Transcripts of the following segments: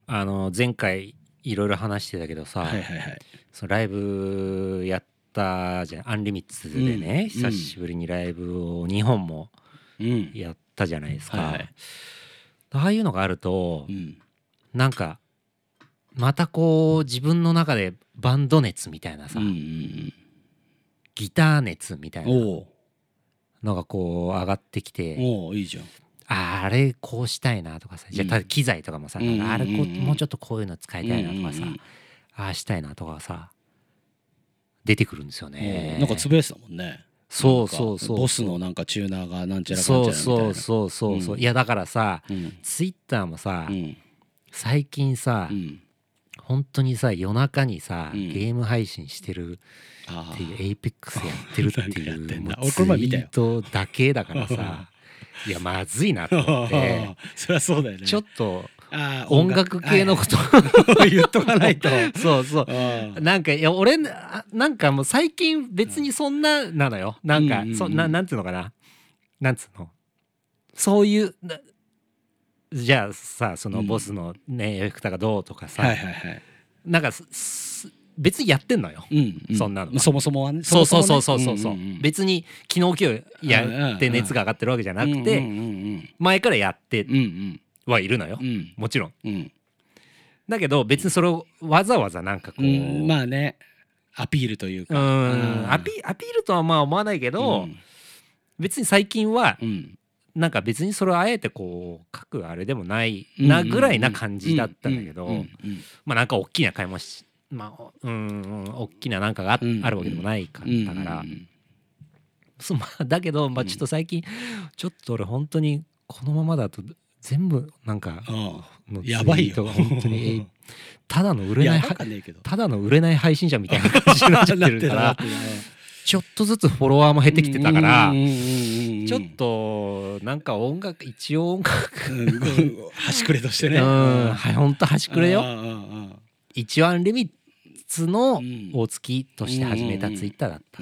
前回いろいろ話してたけどさ、 はいはいはい。 そのライブやったじゃん、アンリミッツでね、久しぶりにライブを2本もやったじゃないですか、 はいはい、 ああいうのがあると、 うん、 なんかまたこう自分の中でバンド熱みたいなさ、 うんうんうん、 ギター熱みたいなおのがこう上がってきて、 おいいじゃん。 あれこうしたいなとかさ、じゃあ機材とかもさ、あれこうもうちょっとこういうの使いたいなとかさ、ああしたいなとかさ出てくるんですよね。 なんかつぶやいてたもんね。 そうそうそう、 ボスのなんかチューナーがなんちゃらかんちゃらみたいな。 そうそうそうそう、いやだからさ、ツイッターもさ、最近さ、本当にさ夜中にさ、ゲーム配信してるっていう、エイペックスやってるっていうもうツイートだけだからさいやまずいなと思ってそりゃそうだよね。 ちょっと音楽系のこと言っとかないとそうそうなんかいや俺なんかもう最近別にそんななのよ、なんかなんていうのかな、なんつうの、そういうじゃあさ、そのボスのねエフェクターがどうとかさ、なんか別にやってんのよ、そんなのそもそもはね。そうそうそうそうそうそう、別に昨日今日やって熱が上がってるわけじゃなくて、前からやってはいるのよ、もちろん、だけど別にそれをわざわざなんかこう、 まあねアピールというか、 アピールとはまあ思わないけど、別に最近はなんか別にそれをあえてこう書くあれでもないなぐらいな感じだったんだけど、まあなんか大きな買い物し、まあ大きななんかがあるわけでもないかったから、だけどまあちょっと最近ちょっと俺本当にこのままだと全部なんかやばいよ本当にただの売れない配信者みたいな感じになっちゃってるからちょっとずつフォロワーも減ってきてたから、ちょっとなんか一応音楽端くれとしてね、 ほんと端くれよ。一応アンリミッツの大月として始めたツイッターだったから、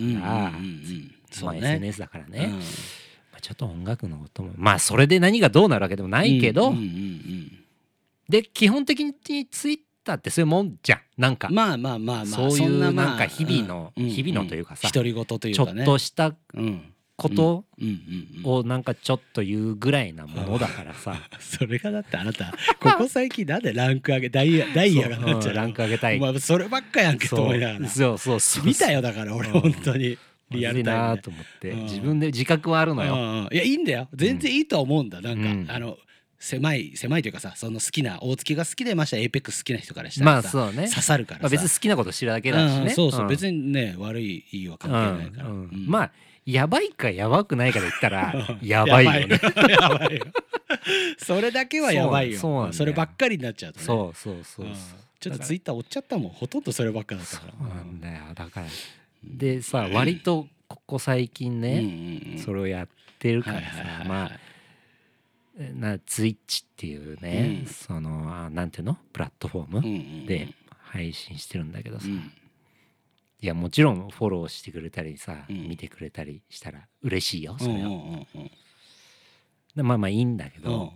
まあ SNS だからね、ちょっと音楽のこともまあそれで何がどうなるわけでもないけど、で基本的にツイッターってそういうもんじゃん、なんかまあそういうなんか日々のというかさ、 独り言というかね、 ちょっとしたことをなんかちょっと言うぐらいなものだからさ、 それがだってあなたここ最近なんでランク上げダイヤがなっちゃう、 ランク上げたい、 そればっかやんけと思いながら、そう見たよ、だから俺本当にリアルタイムでなと思って、自分で自覚はあるのよ。 いやいいんだよ、全然いいとは思うんだ、なんか狭いというかさ、その好きな大月が好きでましたエイペックス好きな人からしたらさ、刺さるからさ、 別に好きなこと知るだけだしね、 そう別にね悪いいいは関係ないから、 まあやばいかやばくないかで言ったらやばいよねやばいよそれだけはやばいよ、そればっかりになっちゃうとね、そうちょっとツイッター追っちゃったもん、ほとんどそればっかだったから。 そうなんだよ、だからでさ、割とここ最近ねそれをやってるからさ、まあツイッチっていうね、そのなんていうのプラットフォームで配信してるんだけどさ、いやもちろんフォローしてくれたりさ、見てくれたりしたら嬉しいよ、それは。まあいいんだけど、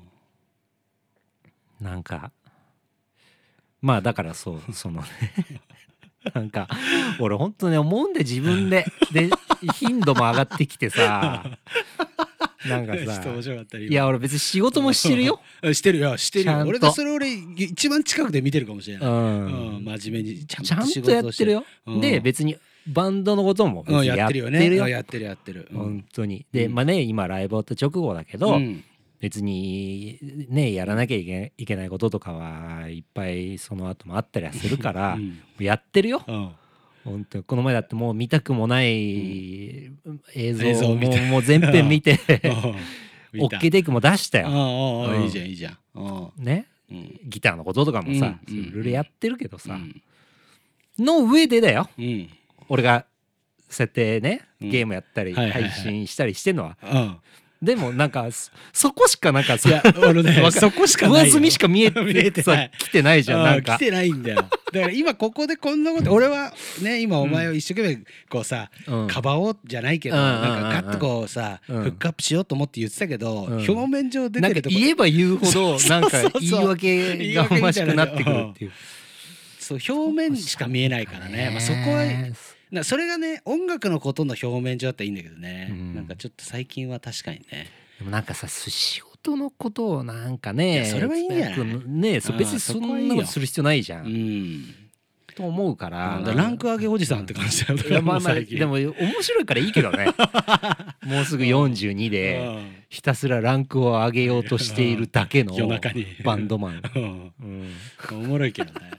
なんかまあだからそのねなんか俺ほんとね思うんで、自分で頻度も上がってきてさなんかさ、いや俺別に仕事もしてるよしてるよ俺だ、それ俺一番近くで見てるかもしれない、真面目にちゃんとやってるよ。で別にバンドのことも別にやってるよ、 やってる本当に。でまあね、今ライブ終わった直後だけど、別にねやらなきゃいけないこととかはいっぱいその後もあったりはするからやってるよ、本当。この前だってもう見たくもない映像をもう全編見てオッケーテイクも出したよ。 いいじゃんいいじゃんね、ギターのこととかもさいろいろやってるけどさ、の上でだよ、俺が設定ねゲームやったり配信したりしてんのは。でもなんかそこしかなんかさ、 そこしかない、 上積みしか見えてさ来てないじゃん、なんか来てないんだよだから今ここでこんなこと俺はね今お前を一生懸命こうさ、かばおうじゃないけど、なんかガッとこうさ、フックアップしようと思って言ってたけど、表面上出てるとこ言えば言うほどなんか言い訳がましくなってくるっていう。 そう表面しか見えないからね、まあ、そこはそれがね音楽のことの表面上だったらいいんだけどね、なんかちょっと最近は確かにね。 でもなんかさ仕事のことをなんかねそれはいいんじゃないね、別にそんなことする必要ないじゃん、と思うからランク上げおじさんって感じだよ。いやまあまあでも面白いからいいけどねもうすぐ42でひたすらランクを上げようとしているだけのバンドマン、 おもろいけどね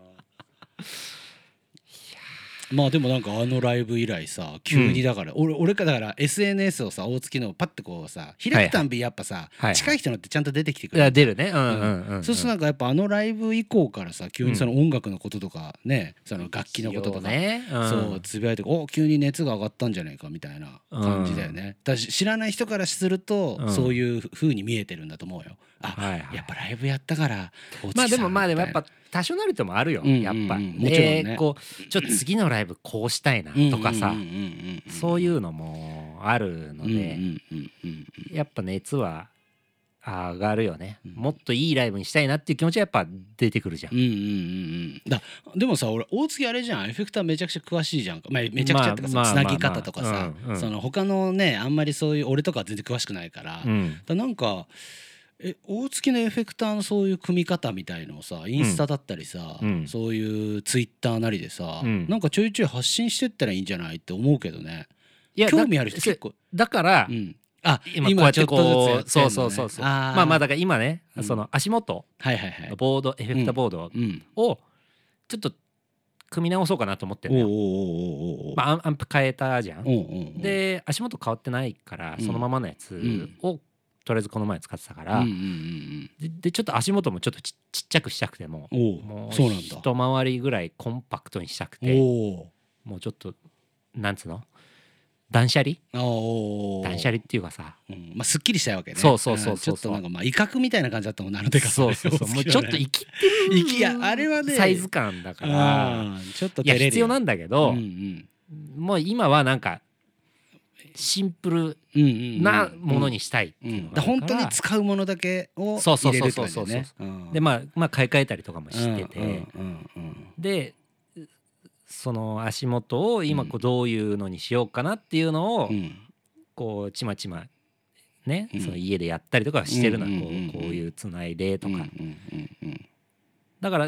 まあでもなんかあのライブ以来さ急にだから、俺だから SNS をさ大月のパッてこうさ開くたんびやっぱさ、近い人のってちゃんと出てきてくる。 いや出るね。 そうするとなんかやっぱあのライブ以降からさ急にその音楽のこととかね、その楽器のこととか、そうつぶやいて急に熱が上がったんじゃないかみたいな感じだよね。だし知らない人からすると、そういう風に見えてるんだと思うよ。やっぱライブやったからまあでもやっぱ多少なりともあるよ、やっぱ。 もちろんね。 こうちょっと次のライブこうしたいなとかさ、そういうのもあるので、やっぱ熱は上がるよね。もっといいライブにしたいなっていう気持ちはやっぱ出てくるじゃん。 でもさ俺大月あれじゃん、エフェクターめちゃくちゃ詳しいじゃんか、めちゃくちゃってかさ、つなぎ方とかさ、その他のねあんまりそういう俺とかは全然詳しくないから、なんか大月のエフェクターのそういう組み方みたいのをさインスタだったりさ、そういうツイッターなりでさ、なんかちょいちょい発信してったらいいんじゃないって思うけどね。興味ある人結構だから、今こうやってこうそうまあだから今ね、その足元のボード、エフェクターボードをちょっと組み直そうかなと思ってるのよ。アンプ変えたじゃん。で足元変わってないからそのままのやつをとりあえずこの前使ってたから、でちょっと足元もちょっとちっちゃくしたくてもう一回りぐらいコンパクトにしたくて、もうちょっとなんつうの断捨離っていうかさ、 すっきりしたいわけね。 そうちょっとなんか威嚇みたいな感じだったもんなのでか。 もうちょっと生きてるあれはねサイズ感だからちょっと照れるよ。 必要なんだけど、もう今はなんかシンプルなものにしたいっていうのが本当に使うものだけを入れるって感じね。 でまあ買い替えたりとかもしてて、でその足元を今こうどういうのにしようかなっていうのをこうちまちまね、その家でやったりとかしてるの、こういうつないでとか。だから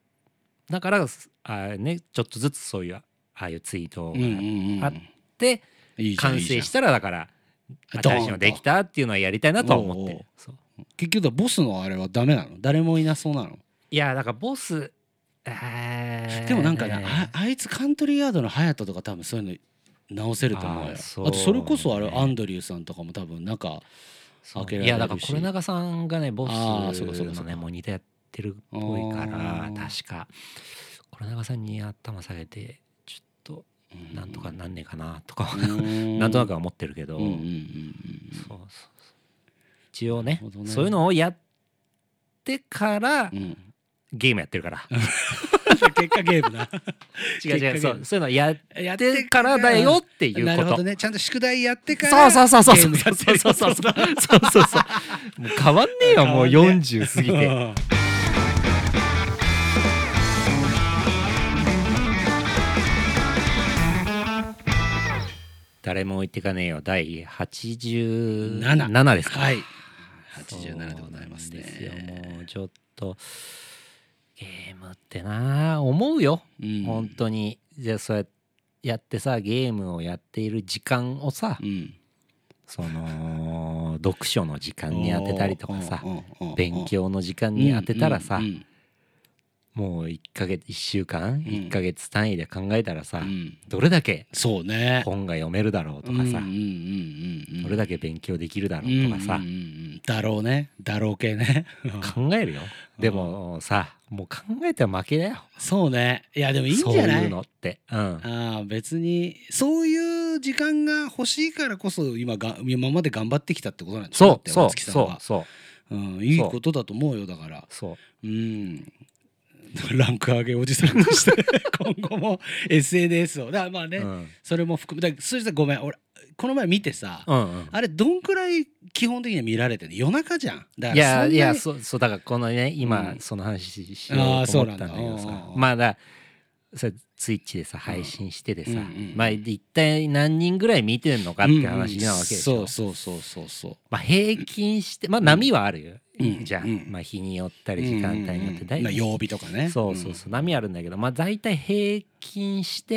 ね、ちょっとずつそういうああいうツイートがあって完成したらだから新しいのできたっていうのはやりたいなとは思ってる。 結局ボスのあれはダメなの？誰もいなそうなの？ いやだからボスでもなんかね、あいつカントリーヤードのハヤトとか多分そういうの直せると思うよ。あとそれこそあれアンドリューさんとかも多分なんか開けられるし。いやだからこれ長さんがねボスのねモニターやってるっぽいから確かこれ長さんに頭下げてちょっとなんとかなんねえかなとかなんとなくは思ってるけど、一応ねそういうのをやってからゲームやってるから結果ゲームな違うそういうのやってからだよっていうこと。 なるほどね、ちゃんと宿題やってからそうもう変わんねえよもう40過ぎて誰も置いてかねえよ第87ですか。 はい87でございますね。 ですよもうちょっとゲームってな思うよ、本当に。じゃあそうやってさゲームをやっている時間をさ、その読書の時間に当てたりとかさ勉強の時間に当てたらさ、もう1週間1ヶ月単位で考えたらさ、どれだけ本が読めるだろうとかさ、どれだけ勉強できるだろうとかさ、 だろう系ね考えるよ。でもさもう考えては負けだよ。 そうね。いやでもいいんじゃない？そういうのって、 別にそういう時間が欲しいからこそ今まで頑張ってきたってことなんですよ。そういいことだと思うよ。だからランク上げおじさんとして今後も SNS をだからまあね、それも含めだそしてごめん俺この前見てさ、あれどんくらい基本的には見られてる夜中じゃん。だからいやそうだからこのね今その話しようと思ったんだけどさ、まあだそれツイッチでさ配信しててさ、まあ一体何人ぐらい見てんのかって話なわけでしょ。 そうまあ平均してまあ波はあるよ、じゃん、まあ日によったり時間帯によって大体曜日とかね、 そう波あるんだけど、まあ大体平均して、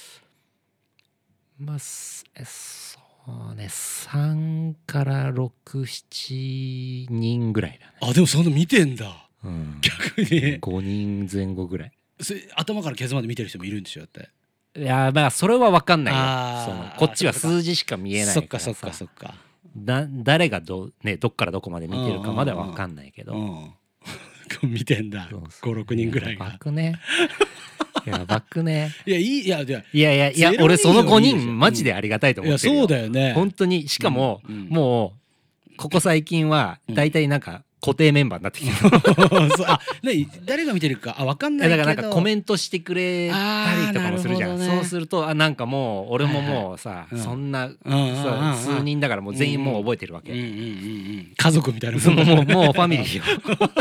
まあそうね3から67人ぐらいだね。 あでもそんな見てんだ、逆に 5人前後ぐらい。 それ頭からケツまで見てる人もいるんでしょ。だっていやまあそれは分かんないよ。こっちは数字しか見えないからさ。 そっか誰がどっからどこまで見てるかまでは分かんないけど、 見てんだ5,6人ぐらいが。 やばくねいや俺その5人マジでありがたいと思ってるよ。 そうだよね本当に。しかも、もうここ最近はだいたいなんか固定メンバーになってきてる誰が見てるか分かんないけど、 だからなんかコメントしてくれたりとかもするじゃん、そうするとなんかもう俺ももうさ、そんな数人だからもう全員もう覚えてるわけ、 家族みたいなもうファミリーよ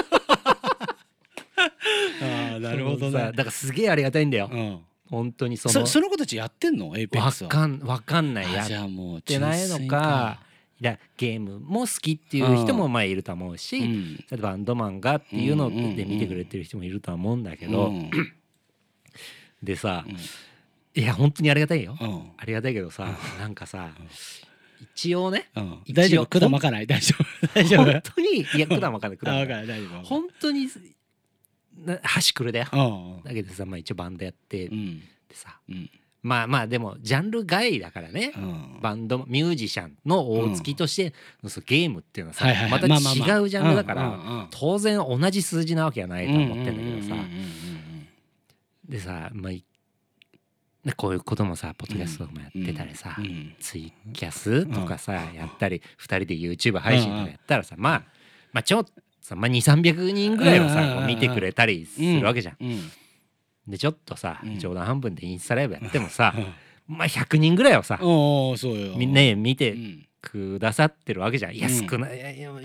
なるほどね。 だからすげえありがたいんだよ、本当に。その子たちやってんのエイペックスは。 わかんない。やってないのかゲームも好きっていう人もまあいると思うし、例えばバンドマンがっていうので見てくれてる人もいるとは思うんだけど、でさ、いや本当にありがたいよ、ありがたいけどさ、なんかさ一応ね、 大丈夫管巻かない大丈夫本当にいや管巻かない本当に端くるだよ。だけどさ、まあ一応バンドやってでさ、まあでもジャンル外だからね、バンドミュージシャンの大月としてゲームっていうのはさまた違うジャンルだから当然同じ数字なわけはないと思ってんだけどさ、でさまあこういうこともさポッドキャストもやってたりさ、ツイキャスとかさやったり2人で YouTube 配信とかやったらさ、まあちょっとさ、まあ、2,300人ぐらいはさ見てくれたりするわけじゃん。でちょっとさ冗談半分でインスタライブやってもさ、まあ100人ぐらいはさみんな見てくださってるわけじゃん。いや少ない、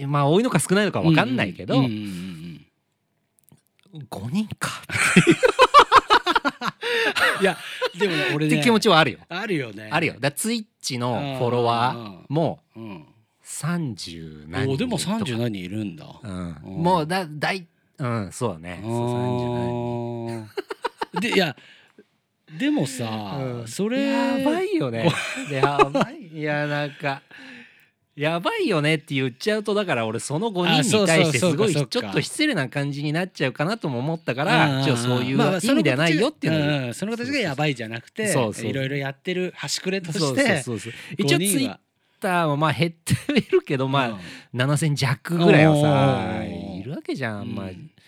まあ多いのか少ないのか分かんないけど、5人かいやでもね俺ねって気持ちはあるよ。 あるよね。 あるよ。だツイッチのフォロワーも30何人でも30何人いるんだ。 もうそうだね。30何人でいやでもさ、それやばいよね。やばい。いやなんかやばいよねって言っちゃうと、だから俺その5人に対してすごいちょっと失礼な感じになっちゃうかなとも思ったから、そういう意味ではないよっていうの。 その子たちがやばいじゃなくて、いろいろやってる端くれとして一応ツイッターもまあ減っているけど、まあ7,000弱ぐらいはさいるわけじゃん。まあ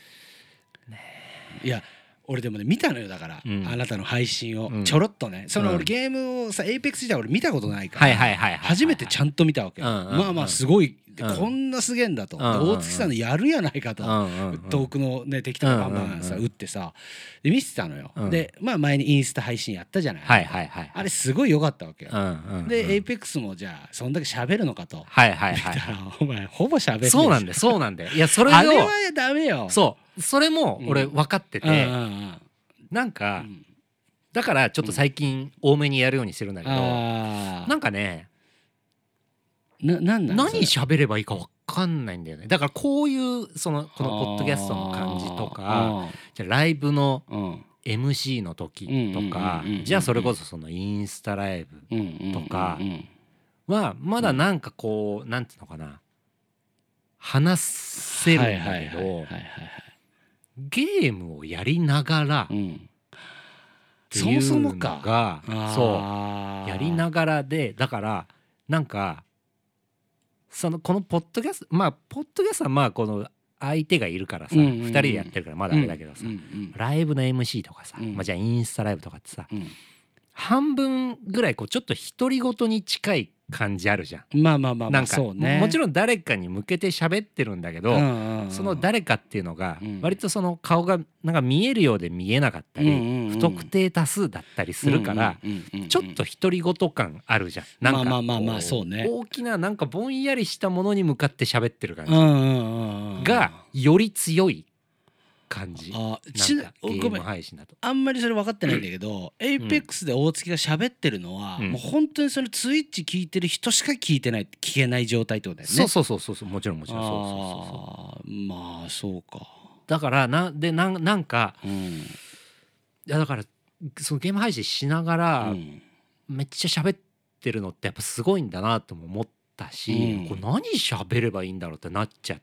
いや俺でもね見たのよ。だから、あなたの配信をちょろっとね、その俺ゲームをさエイペックス自体俺見たことないから初めてちゃんと見たわけ。まあまあすごいこんなすげえんだと、大月さんのやるやないかと、遠くのね敵とかバンバンさ撃ってさで見てたのよ。でまあ前にインスタ配信やったじゃない。あれすごい良かったわけよ。でエイペックスもじゃあそんだけ喋るのかと。お前ほぼ喋る。 そうなんだよ。いやそれをあれはダメよ。 それも俺分かってて、なんかだからちょっと最近多めにやるようにしてるんだけど、なんかね何喋ればいいか分かんないんだよね。だからこういうこのポッドキャストの感じとか、じゃあライブの MC の時とか、じゃあそれこそそのインスタライブとかはまだなんかこうなんていうのかな、話せるんだけど、ゲームをやりながらっていうのがそうやりながらで、だからなんかこのポッドキャストはまあこの相手がいるからさ2人でやってるからまだあれだけどさ、ライブの MC とかさ、じゃあインスタライブとかってさ、 半分ぐらいこうちょっと独り言に近い感じあるじゃん。 まあまあまあまあ、そうね。 もちろん誰かに向けて喋ってるんだけど、その誰かっていうのが割とその顔がなんか見えるようで見えなかったり、不特定多数だったりするから、ちょっと独り言感あるじゃん。なんかまあまあまあそうね。 大きななんかぼんやりしたものに向かって喋ってる感じがより強い感じ。なんかゲーム配信だとあんまりそれ分かってないんだけど、エイペックスで大月が喋ってるのは、もう本当にそのツイッチ聞いてる人しか聞けない状態ってことだよね。 そうもちろんそうまあそうか。 だからなんか、いやだからそのゲーム配信しながら、めっちゃ喋ってるのってやっぱすごいんだなとも思ったし、これ何喋ればいいんだろうってなっちゃって。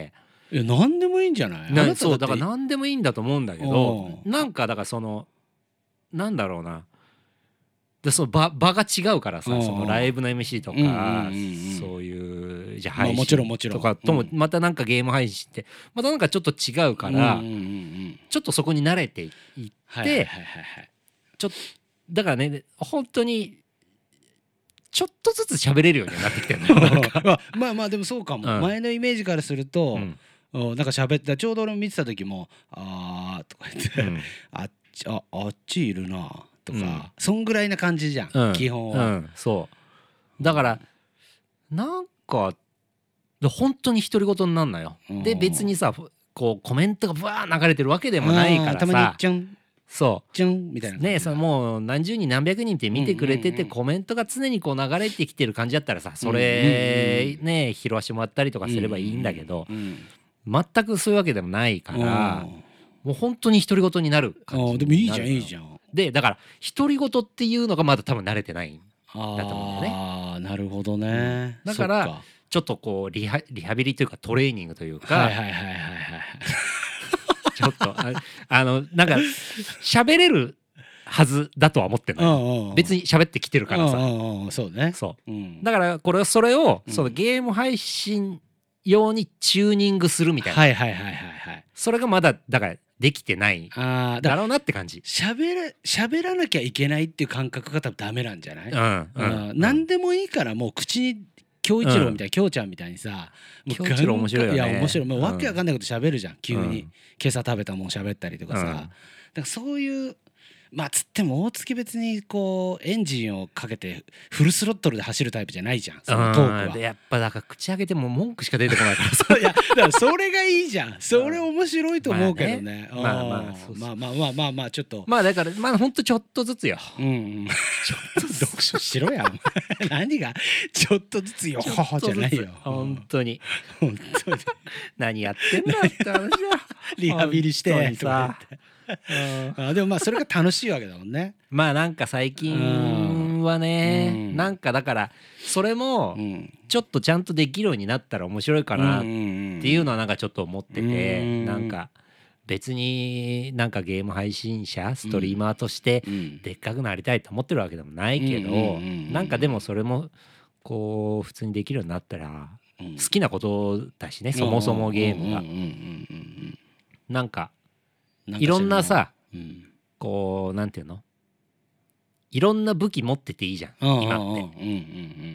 いや何でもいいんじゃない？ そうだから何でもいいんだと思うんだけど、なんかだからそのなんだろうな、でその場が違うからさ、そのライブの MC とかそういうじゃ配信とかともまたなんかゲーム配信ってまたなんかちょっと違うから、ちょっとそこに慣れていってちょっとだからね本当にちょっとずつ喋れるようになってきてるのよ。 まあまあでもそうかも、前のイメージからすると、なんか喋ってちょうど俺見てた時も「あー」とか言って「あっちいるな」とか、そんぐらいな感じじゃん、基本は。 そうだからなんか本当に独り言になんなよ。で別にさこうコメントがブワー流れてるわけでもないからさ、 たまにチュンそうチュンみたいなね、そのもう何十人何百人って見てくれてて、コメントが常にこう流れてきてる感じだったらさ、それね拾わしてもらったりとかすればいいんだけど、全くそういうわけでもないから、もう本当に独り言になる感じ。 でもいいじゃんいいじゃん。 でだから独り言っていうのがまだ多分慣れてないんだと思うんだよね。 ああなるほどね。 だからちょっとこうリハビリというかトレーニングというか、ちょっとなんか喋れるはずだとは思ってるのよ。別に喋ってきてるからさ。 そうね。 だからそれをそのゲーム配信用にチューニングするみたいな。それがまだだからできてないだろうなって感じ。 喋らなきゃいけないっていう感覚が多分ダメなんじゃない？何でもいいからもう口に京一郎みたいな京ちゃんみたいにさ、 京一郎面白いよね。 いや面白い。もうわけわかんないこと喋るじゃん急に。今朝食べたもん喋ったりとかさ。だからそういうまあつっても大月別にこうエンジンをかけてフルスロットルで走るタイプじゃないじゃん、そのトークは。 でやっぱだから口開けても文句しか出てこないからさ。 いやだからそれがいいじゃん。それ面白いと思うけどね。まあちょっとまあだからまあほんとちょっとずつよ。 ちょっと読書しろや何がちょっとずつよじゃないよ。 本当に何やってんだって話だ。 リハビリしてとか言って。でもまあそれが楽しいわけだもんね。 まあなんか最近はね、なんかだからそれもちょっとちゃんとできるようになったら面白いかなっていうのはなんかちょっと思ってて、なんか別になんかゲーム配信者ストリーマーとしてでっかくなりたいと思ってるわけでもないけど、なんかでもそれもこう普通にできるようになったら好きなことだしね、そもそもゲームがなんかいろんなさ、こうなんていうの、いろんな武器持ってていいじゃん今って。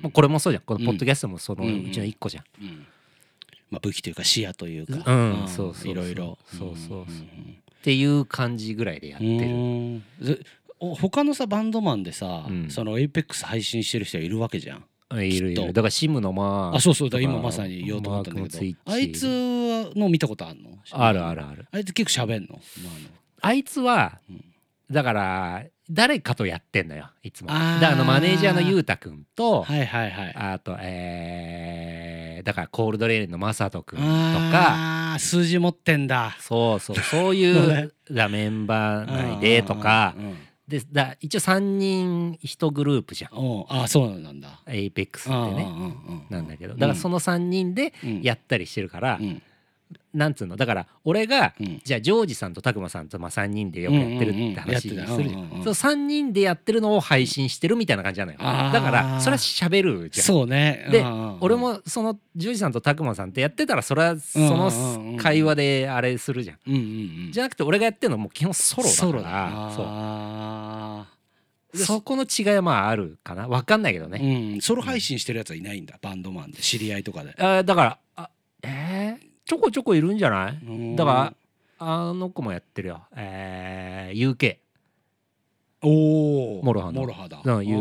これもそうじゃん、このポッドキャストもそのうちの一個じゃん。 まあ武器というか視野というか、いろいろっていう感じぐらいでやってる。 他のさバンドマンでさ、そのエイペックス配信してる人いるわけじゃん。 いるだからシムのまあそうだ今まさに言おうと思ったんだけど、あいつの見たことあるの？ ある。 あいつ結構喋んの？ あいつはだから誰かとやってんのよいつも。だマネージャーのゆうたくんと、あとだからコールドレーンのまさとくんとか。 数字持ってんだ。 そういうメンバー内でとか。で一応3人1グループじゃん。 そうなんだ。 エイペックスってねなんだけど、だからその3人でやったりしてるから、なんつうの、だから俺がじゃあジョージさんとタクマさんと3人でよくやってるって話するじゃん。その3人でやってるのを配信してるみたいな感じなのよ。だからそれは喋るじゃん。 そうね。 で俺もそのジョージさんとタクマさんってやってたらそれはその会話であれするじゃん。じゃなくて俺がやってるのもう基本ソロだから。 そこの違いはまああるかな、分かんないけどね。 ソロ配信してるやつはいないんだ、バンドマンで知り合いとかで。 だからちょこちょこいるんじゃない？だからあの子もやってるよ、UK。 おお、 モロハのモロハだ。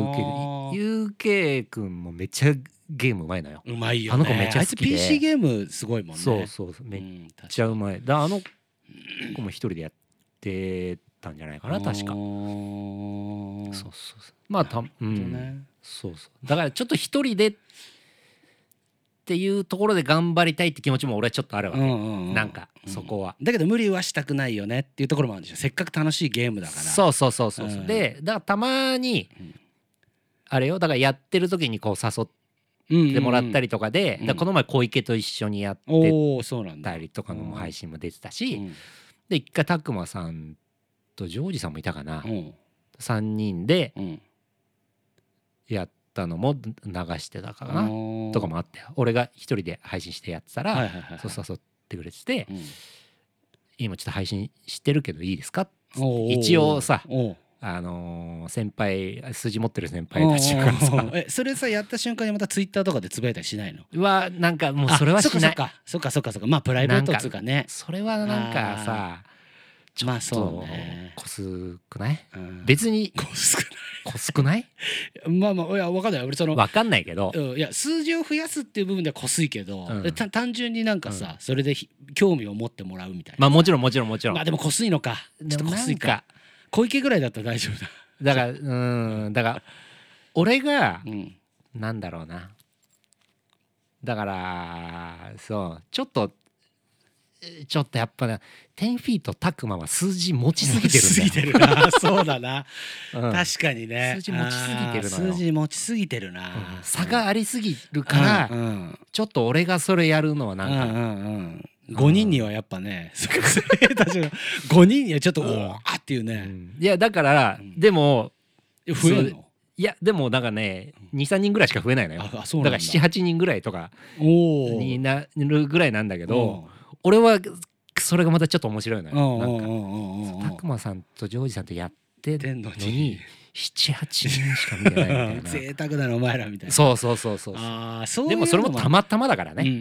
UK 君もめっちゃゲームうまいのよ。 うまいよね。 あの子めっちゃ好きで。 あいつ PC ゲームすごいもんね。 そうそうそう、めっちゃうまい。あの子も一人でやってたんじゃないかな、確か。そうそうそう。まあそうそう。だからちょっと一人でっていうところで頑張りたいって気持ちも俺はちょっとあるわけ。なんかそこは。 だけど無理はしたくないよねっていうところもあるんでしょ。せっかく楽しいゲームだから。 そうそうそうそう。でだからたまにあれよ、だからやってる時にこう誘ってもらったりとかで、だからこの前小池と一緒にやってたりとかの配信も出てたし、で一回拓磨さんとジョージさんもいたかな、3人でやったのも流してたかなとかもあったよ。俺が一人で配信してやってたらそう誘ってくれてて、今ちょっと配信してるけどいいですか、一応さ、先輩、筋持ってる先輩たちからさそれさやった瞬間にまたツイッターとかでつぶやいたりしないの？ なんかもうそれはしない。 そっかまあプライベートっつうかね。 それはなんかさちょっとこすくない？別にこすくない？ まあいや分かんない。俺分かんないけど、 いや数字を増やすっていう部分ではこすいけど、単純になんかさそれで興味を持ってもらうみたいな。 まあもちろんまあでもこすいのか、ちょっとこすいか。小池ぐらいだったら大丈夫だ。 だから俺がなんだろうな、だからそうちょっとやっぱね10フィート拓磨は数字持ちすぎてるんだよ。 そうだな、確かにね。 数字持ちすぎてるのよ。 数字持ちすぎてるな、 差がありすぎるから、ちょっと俺がそれやるのはなんか 5人にはやっぱね、5人にはちょっとおーっていうね。 いやだからでも増えるの？ いやでもなんかね 2,3 人ぐらいしか増えないのよ。だから 7,8 人ぐらいとかになるぐらいなんだけど、俺はそれがまたちょっと面白いのよ。なんか拓磨さんとジョージさんとやってんのに 7,8 人しか見てないみたいな。 贅沢だなお前らみたいな。 そうでもそれもたまたまだからね。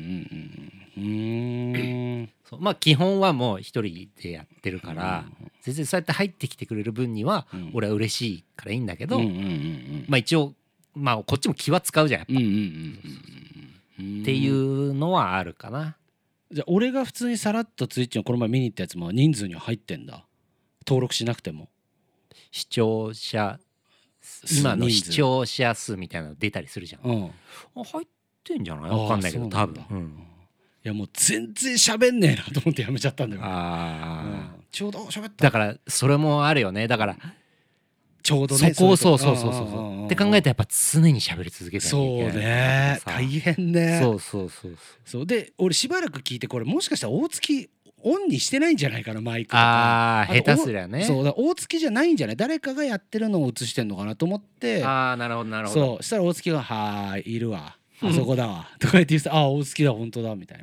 まあ基本はもう一人でやってるから、全然そうやって入ってきてくれる分には俺は嬉しいからいいんだけど、まあ一応まあこっちも気は使うじゃんやっぱっていうのはあるかな。 じゃあ俺が普通にさらっとツイッチのこの前見に行ったやつも人数には入ってんだ、登録しなくても。 視聴者今の視聴者数みたいなの出たりするじゃん。入ってんじゃない？分かんないけど多分。 いやもう全然喋んねえなと思ってやめちゃったんだよ。ちょうど喋った。 だからそれもあるよね。だからちょうどね。 そうって考えたらやっぱ常に喋り続けてる。 そうね。大変ね。そうで俺しばらく聞いて、これもしかしたら大月オンにしてないんじゃないかな、マイクとか。 下手すりゃね。 そうだ、大月じゃないんじゃない、誰かがやってるのを映してんのかなと思って。 なるほど。 そうしたら大月がはーいいるわ、あそこだわとか言って大月だ本当だみたいな。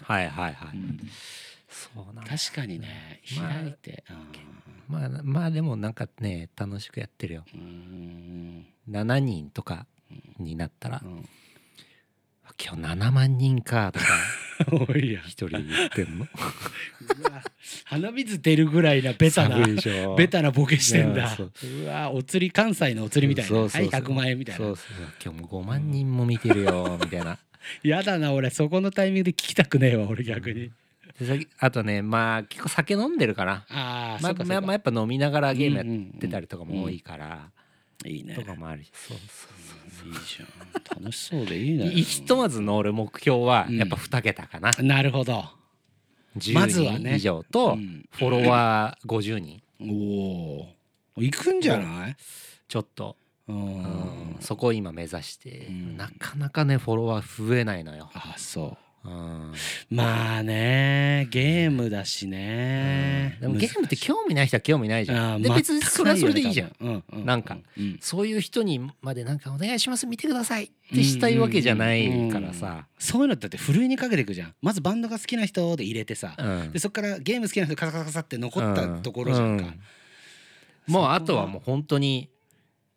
そうなんだ。確かにね、開いてまあでもなんかね楽しくやってるよ。7人とかになったら今日7万人かとか一人で言ってんの鼻水出るぐらいなベタなボケしてんだ。うわお釣り、関西のお釣りみたいな。はい100万円みたいな。 今日も5万人も見てるよみたいな。 やだな俺、そこのタイミングで聞きたくねえわ俺逆に。 あとねまあ結構酒飲んでるからやっぱ飲みながらゲームやってたりとかも多いからいいねとかもあるし。 いいじゃん、楽しそうでいいね。 ひとまずの俺目標はやっぱ2桁かな。 なるほど。 10人以上とフォロワー50人。 おお、いくんじゃない？ ちょっとそこを今目指して、なかなかねフォロワー増えないのよ。 そうまあね、ゲームだしね。 でもゲームって興味ない人は興味ないじゃん。で別にそれはそれでいいじゃん。なんかそういう人にまでなんかお願いします見てくださいってしたいわけじゃないからさ。 そういうのだってふるいにかけていくじゃん。まずバンドが好きな人で入れてさ、でそっからゲーム好きな人カサカサカサって残ったところじゃんか。 もうあとはもう本当に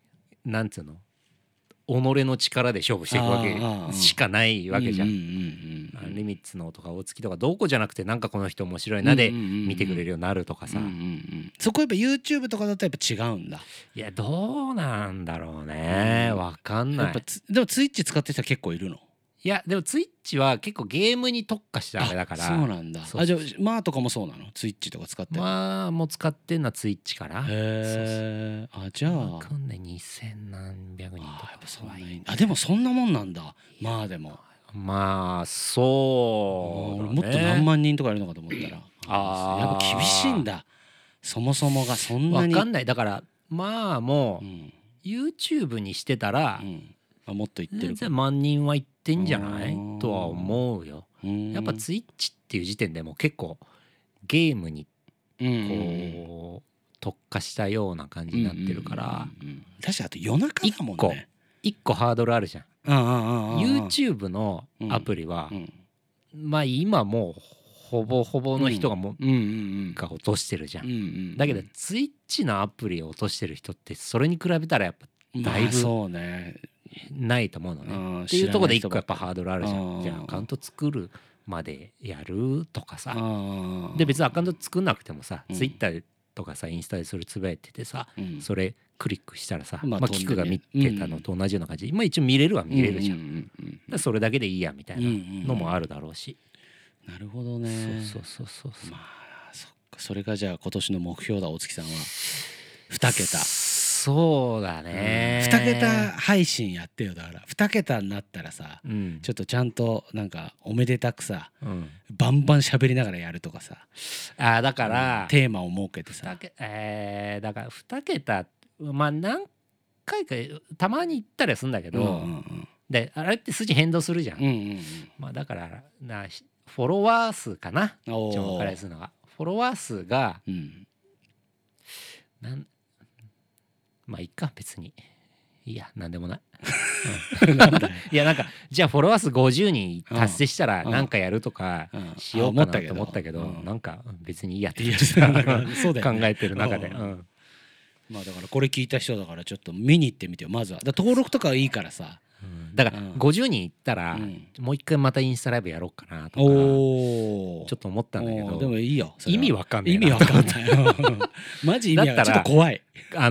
なんつうの己の力で勝負していくわけしかないわけじゃん。リミッツのとか大月とかどこじゃなくてなんかこの人面白いなで見てくれるようになるとかさ、 そこやっぱ YouTube とかだとやっぱ違うんだ。 いやどうなんだろうね、わかんない。やっぱでもツイッチ使ってる人は結構いるの？ いやでもツイッチは結構ゲームに特化したあれだから。 そうなんだ。じゃあマーとかもそうなの？ツイッチとか使ってる？ まあもう使ってんのはツイッチから。 へえ。じゃあ 2000何百人とか。 やっぱそうないんだ。でもそんなもんなんだ。まあでもまあそうだね。 もっと何万人とかいるのかと思ったらやっぱ厳しいんだ。そもそもがそんなに分かんない。だからまあもう、YouTube にしてたら、 もっといってる。 全然万人はいってんじゃないとは思うよ。やっぱツイッチっていう時点でも結構ゲームにこう特化したような感じになってるから。 確かあと夜中だもんね。 一個ハードルあるじゃん。YouTube のアプリはまあ今もうほぼほぼの人がが落としてるじゃん。だけどツイッチのアプリを落としてる人ってそれに比べたらやっぱだいぶそうねないと思うのね。っていうところで一個やっぱハードルあるじゃん。じゃあアカウント作るまでやるとかさ。で別にアカウント作んなくてもさ、ツイッターとかさインスタでそれつぶやいててさ、それクリックしたらさ、キクが見てたのと同じような感じで今一応見れるは見れるじゃん。それだけでいいやみたいなのもあるだろうし。 なるほどね。 そう。 まあそっか。それがじゃあ今年の目標だ。大月さんは2桁。 そうだね。 2桁配信やってよ。だから2桁になったらさ、ちょっとちゃんとなんかおめでたくさ、バンバン喋りながらやるとかさ。 だから、 テーマを設けてさ。 だから2桁まあ何回かたまに行ったりするんだけど、であれって数字変動するじゃん。まあだからフォロワー数かな。一番分かりやすいのがフォロワー数が、まあいいか別にいいやなんでもない。いやなんかじゃあフォロワー数50人達成したらなんかやるとかしようかなと思ったけど、なんか別にいいやって考えてる中で。 まあだからこれ聞いた人だからちょっと見に行ってみてよ。まずは登録とかはいいからさ。 だから50人いったらもう一回またインスタライブやろうかなとかちょっと思ったんだけど、 でもいいよ。 意味わかんない。 意味わかんない。マジ意味わかんない。ちょっと怖い。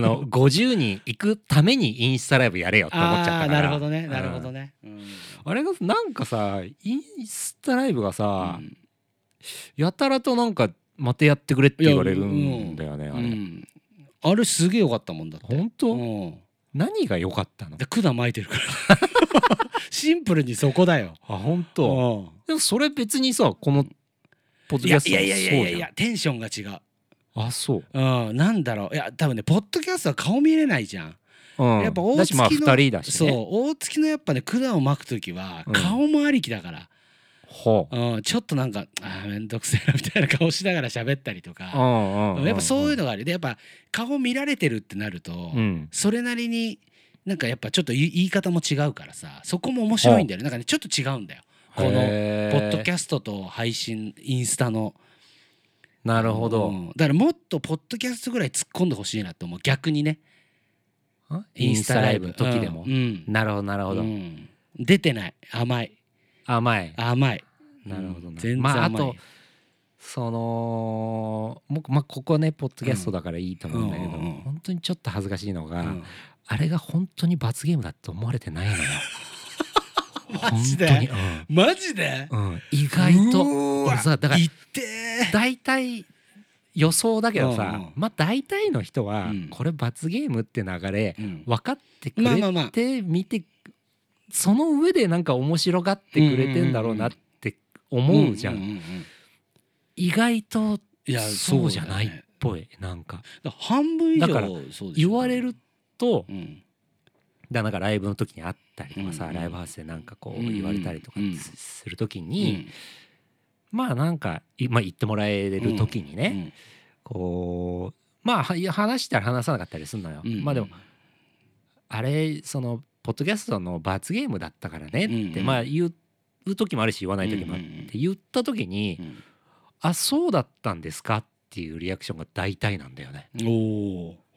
50人行くためにインスタライブやれよって思っちゃったから。 なるほどね。なるほどね。 あれがなんかさインスタライブがさやたらとなんかまたやってくれって言われるんだよね。 あれすげえよかったもんだって。 本当？何が良かったの？ 管巻いてるからシンプルにそこだよ。 本当。でもそれ別にさこのポッドキャストはそうじゃん。 いやテンションが違う。 そう。 なんだろう。いや多分ねポッドキャストは顔見れないじゃん。やっぱ大月の 2人だしね。 そう大月のやっぱね管を巻くときは顔もありきだから。ちょっとなんかめんどくせえなみたいな顔しながら喋ったりとか、やっぱそういうのがある。でやっぱ顔見られてるってなると、それなりになんかやっぱちょっと言い方も違うからさ、そこも面白いんだよね。なんかねちょっと違うんだよこのポッドキャストと配信インスタの。 なるほど。 だからもっとポッドキャストぐらい突っ込んでほしいなと思う。逆にねインスタライブの時でも。なるほどなるほど。 出てない。甘い。 なるほどな。まああとそのまあここねポッドキャストだからいいと思うんだけど、本当にちょっと恥ずかしいのが、あれが本当に罰ゲームだって思われてないのよ。 マジで？マジで？ 意外と俺さだから大体予想だけどさ、まあ大体の人はこれ罰ゲームって流れ分かってくれて見て、その上でなんか面白がってくれてんだろうなって思うじゃん。意外とそうじゃないっぽい。なんか半分以上だから言われると、なんかライブの時にあったりとかさ、ライブハウスでなんかこう言われたりとかする時に、まあなんか言ってもらえる時にね、こうまあ話したら話さなかったりするのよ。まあでもあれそのポッドキャストの罰ゲームだったからねってまあ言う時もあるし言わない時もあって言った時に「あそうだったんですか?」っていうリアクションが大体なんだよね。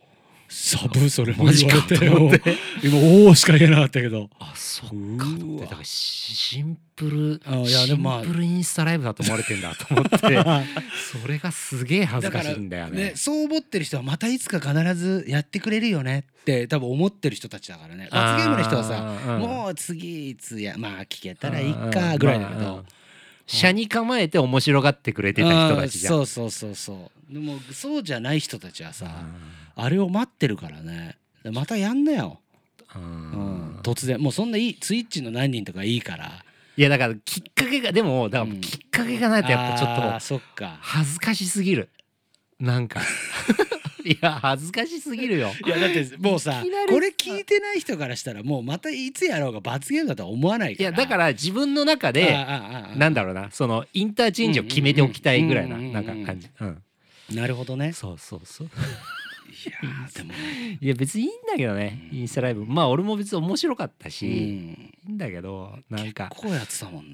サブそれもマジか言われてと思って今おおしか言えなかったけど、 あそっかと思ってだからシンプルいやでもまあシンプルインスタライブだと思われてんだと思ってそれがすげえ恥ずかしいんだよね。 そう思ってる人はまたいつか必ずやってくれるよねって多分思ってる人たちだからね。罰ゲームの人はさ、もう次いつまあ聞けたらいいかぐらいだけど、 車に構えて面白がってくれてた人たちじゃん。 そうでもそうじゃない人たちはさ、あれを待ってるからね。またやんなよ、突然もうそんないいツイッチの何人とかいいから。 いやだからきっかけがでもだからきっかけがないとやっぱちょっとそっか恥ずかしすぎるなんかいや恥ずかしすぎるよ。 いやだってもうさこれ聞いてない人からしたらもうまたいつやろうが罰ゲームだとは思わないから。 いやだから自分の中でなんだろうなそのインターチェンジを決めておきたいぐらいななんか感じ。 なるほどね。 そういやでもいや別にいいんだけどね、インスタライブまあ俺も別に面白かったし、いいんだけどなんか結構やってたもんね。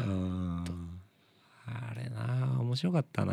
あれな面白かったな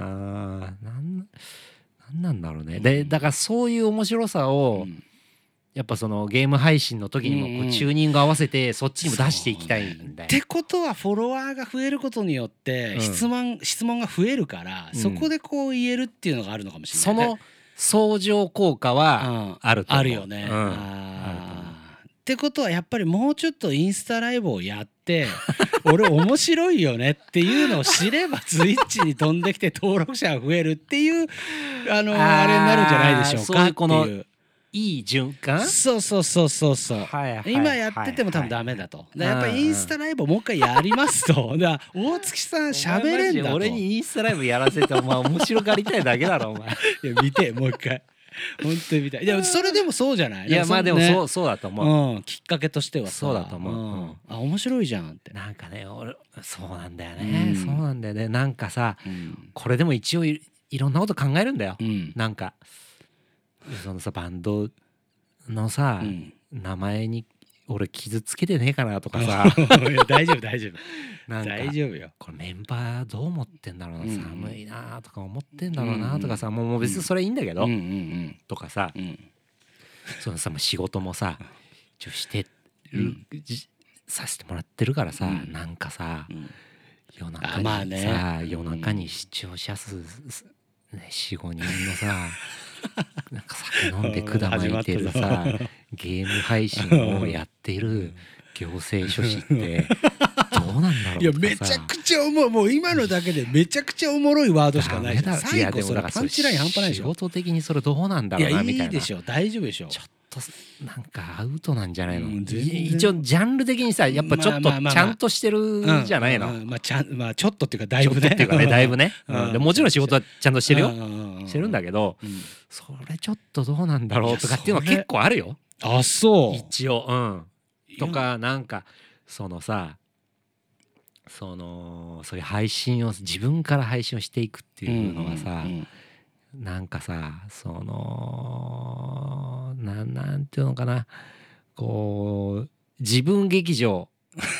なんだろうね。でだからそういう面白さを、やっぱそのゲーム配信の時にもこうチューニング合わせてそっちにも出していきたいんだよ。 ってことはフォロワーが増えることによって質問が増えるから、そこでこう言えるっていうのがあるのかもしれない。その相乗効果はあると思う。 あるよね。ってことはやっぱりもうちょっとインスタライブをやって俺面白いよねっていうのを知ればツイッチに飛んできて登録者が増えるっていうあれになるんじゃないでしょうかっていう。 いい循環。 そう今やってても多分ダメだと。やっぱりインスタライブをもう一回やりますと。だから大月さん喋れんだと。 俺にインスタライブやらせてお前面白がりたいだけだろお前。 いや見てもう一回。本当に見たい。いやそれでもそうじゃない。 いやまあでもそうだと思う。きっかけとしてはそうだと思う。 あ面白いじゃんって。 なんかね俺そうなんだよね。そうなんだよね。なんかさこれでも一応いろんなこと考えるんだよ。なんか。そのさバンドのさ、名前に俺傷つけてねえかなとかさ大丈夫なんか大丈夫よ。 これメンバーどう思ってんだろうな、寒いなとか思ってんだろうなとかさ、もう別にそれいいんだけど、とかさ、そのさ仕事もさしてる、させてもらってるからさ、なんかさ、夜中にさ、夜中に視聴者数4,5人のさなんか酒飲んで管巻いてるさゲーム配信をやってる行政書士ってどうなんだろう。 いやめちゃくちゃもう今のだけでめちゃくちゃおもろいワードしかないじゃん。最後それパンチライン半端ないでしょ。 仕事的にそれどうなんだろうなみたいな。 いいでしょ大丈夫でしょ。 ちょっとなんかアウトなんじゃないの。一応ジャンル的にさやっぱちょっとちゃんとしてるじゃないの。 まあちょっとっていうかだいぶね。 っていうかねだいぶね。もちろん仕事はちゃんとしてるよ。してるんだけど、それちょっとどうなんだろうとかっていうのは結構あるよ。 あそう。 一応とかなんかそのさそういう配信を自分から配信をしていくっていうのはさ、なんかさなんていうのかなこう自分劇場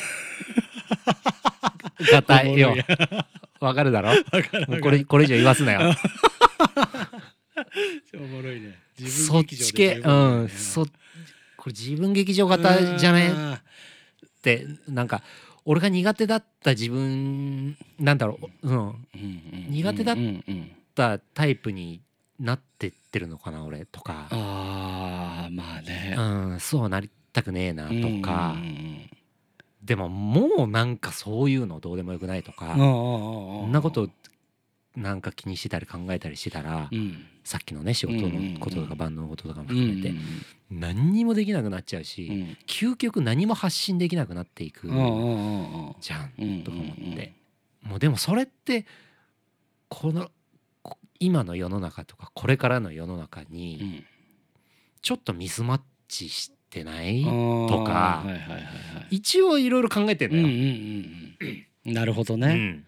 型よわかるだろ。これ以上言わすなよ。 おもろいね。 そっち系これ自分劇場型じゃねってなんか俺が苦手だった自分なんだろう、苦手だったタイプになってってるのかな俺とか。 まあね。 そうなりたくねえなとか。でももうなんかそういうのどうでもよくないとかそんなことなんか気にしてたり考えたりしてたら、さっきのね仕事のこととかバンドのこととかも含めて何にもできなくなっちゃうし、究極何も発信できなくなっていくじゃんとか思って、もうでもそれってこの今の世の中とかこれからの世の中にちょっとミスマッチしてないとか一応いろいろ考えてんだよ。 なるほどね。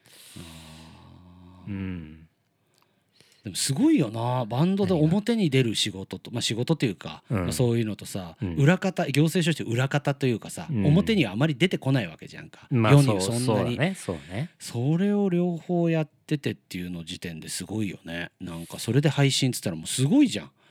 でもすごいよなバンドで表に出る仕事と仕事っていうかそういうのとさ裏方行政書士って裏方というかさ表にはあまり出てこないわけじゃんか。世にそんなにそれを両方やっててっていうの時点ですごいよね。なんかそれで配信っつったらもうすごいじゃん。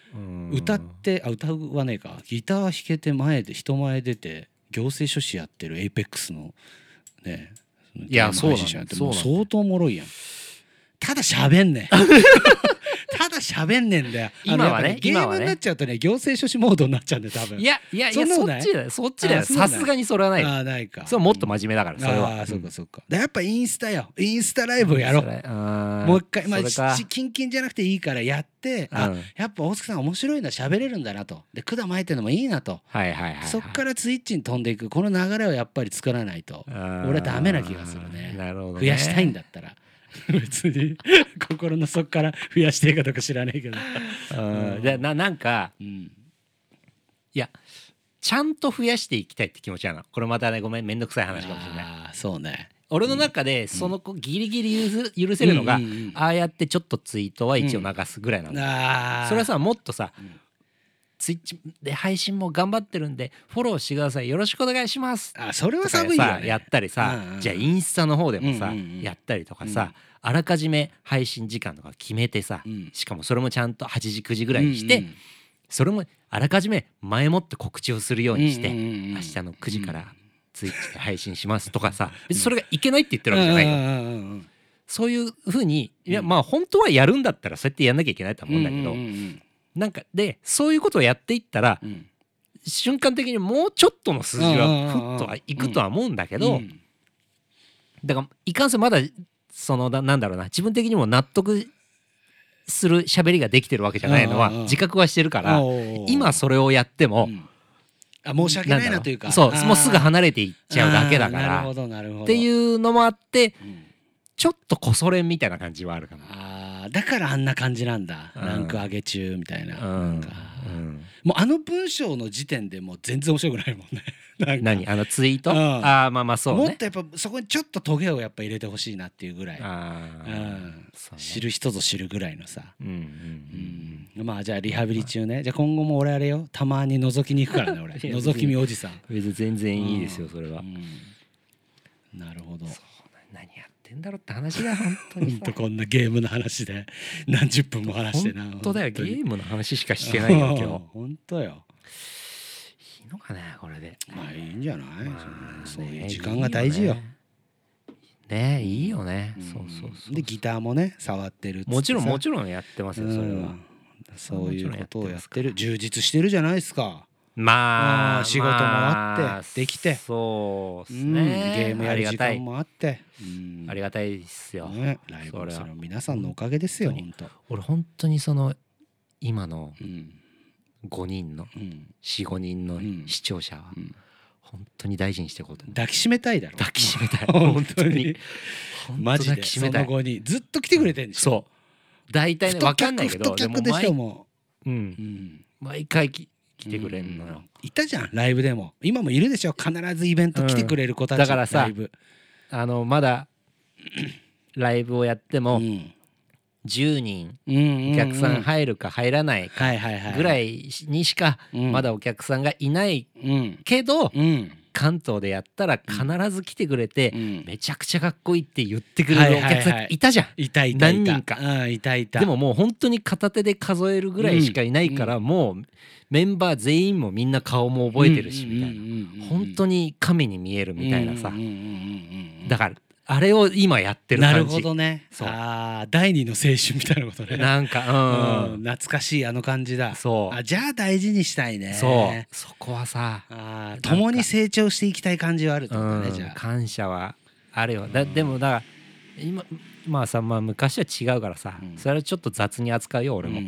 歌わねえか、ギター弾けて人前出て行政書士やってるエイペックスのね、 いやそうなんだ、 もう相当おもろいやん。ただ喋んねただ喋んねんだよ。 今はね、 ゲームになっちゃうとね、行政書士モードになっちゃうんで多分。 いやそっちだよ。さすがにそれはない。 あ、ないか。 それはもっと真面目だから、それは。 あ、そうかそうか。やっぱインスタよ。インスタライブをやろう。もう一回、まあキンキンじゃなくていいからやって、やっぱ大月さん面白いな、喋れるんだなと。で管巻いてるのもいいなと。そっからツイッチに飛んでいくこの流れをやっぱり作らないと俺はダメな気がするね。 なるほどね。 増やしたいんだったら。別に心の底から増やしていいかどうか知らないけど、 なんか、いやちゃんと増やしていきたいって気持ちなの。これまたね、ごめん、めんどくさい話かもしれない。 そうね。 俺の中でその子ギリギリ許せるのが、ああやってちょっとツイートは一応流すぐらいなの。それはさ、もっとさ、ツイッチで配信も頑張ってるんでフォローしてください、よろしくお願いします。 それは寒いよね。 やったりさ、じゃあインスタの方でもさ、やったりとかさ、あらかじめ配信時間とか決めてさ、しかもそれもちゃんと8時9時ぐらいにして、それもあらかじめ前もって告知をするようにして、明日の9時からツイッチで配信しますとかさ、別にそれがいけないって言ってるわけじゃないよ。そういう風に、いやまあ本当はやるんだったらそうやってやんなきゃいけないと思うんだけど、なんかでそういうことをやっていったら、瞬間的にもうちょっとの数字はふっとはいくとは思うんだけど、だからいかんせんまだそのなんだろうな、自分的にも納得する喋りができてるわけじゃないのは自覚はしてるから、今それをやっても、 申し訳ないなというか、 そうもうすぐ離れていっちゃうだけだからっていうのもあって、ちょっとこそれんみたいな感じはあるかな。 だからあんな感じなんだ、ランク上げ中みたいな。もうあの文章の時点でもう全然面白くないもんね。 何ツイート、まあそうね。 もっとやっぱそこにちょっとトゲをやっぱ入れてほしいなっていうぐらい、知る人ぞ知るぐらいのさ。まあじゃあリハビリ中ね、じゃあ今後も俺あれよ、たまに覗きに行くからね俺。覗き見おじさん。 別に全然いいですよそれは。 なるほど。 何やってんだろうって話だ本当に。 本当こんなゲームの話で何十分も話してな。 本当だよ、ゲームの話しかしてないよ今日。 本当よ。 いいのかねこれで。 まあいいんじゃない。そういう時間が大事よ。 ね、いいよね。そうでギターもね触ってる。 もちろんやってますよそれは。 そういうことをやってる、充実してるじゃないですか。 まあ仕事もあってできて、 そうですね、 ゲームやる時間もあって、 ありがたいですよ。 ライブもそれ皆さんのおかげですよ。 俺本当にその今の5人の4、5人の視聴者は本当に大事にしていこうと。 抱きしめたいだろ。 抱きしめたい本当にマジで。その5人ずっと来てくれてんでしょ。 そう大体ね分かんないけど、 でも毎回来てくれんのよ。 いたじゃんライブでも。今もいるでしょ、必ずイベント来てくれる子たち。 だからさ、まだライブをやっても10人お客さん入るか入らないかぐらいにしかまだお客さんがいないけど、関東でやったら必ず来てくれて、めちゃくちゃかっこいいって言ってくれるお客さんいたじゃん。何人か。でももう本当に片手で数えるぐらいしかいないから、もうメンバー全員もみんな顔も覚えてるしみたいな、本当に神に見えるみたいなさ。だからあれを今やってる感じ。なるほどね。第二の青春みたいなことね。 なんか懐かしいあの感じだ。 そうじゃあ大事にしたいね。 そこはさ、 共に成長していきたい感じはあると思うね。じゃあ感謝はあるよ。でもだから今まあさ、昔は違うからさ、それはちょっと雑に扱うよ俺も。